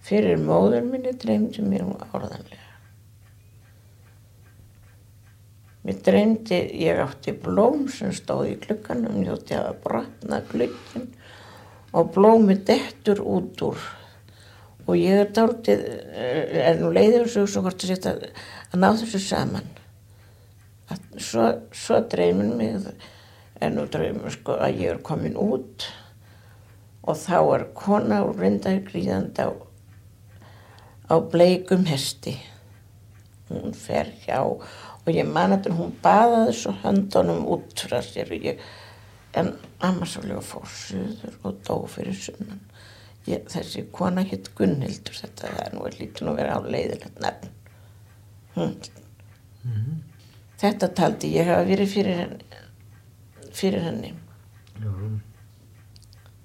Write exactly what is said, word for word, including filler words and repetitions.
Fyrir móður minni dreymdi mér nú áreiðanlega. Mér dreymdi, ég átti blóm sem stóð í glugganum, ég átti að brotna glugginn og blómið dettur út úr. Og ég er dálítið, er nú leiður svo svo hvort að setja að ná þessu saman. Að svo, svo dreymir mig, er nú dreymir sko að ég er komin út og þá er kona úr Grindavík ríðandi á, á bleikum hesti. Hún fer hjá og ég man að hún baðaði svo höndunum út frá sér og ég, en amma svolítið fór suður og dó fyrir sunnan. Ég, þessi kona hétt Gunnhildur, þetta er nú lítur nú vera á leiðilegt nafn. Hún. Mm-hmm. Þetta taldi ég hafa verið fyrir henni. Fyrir henni. Já.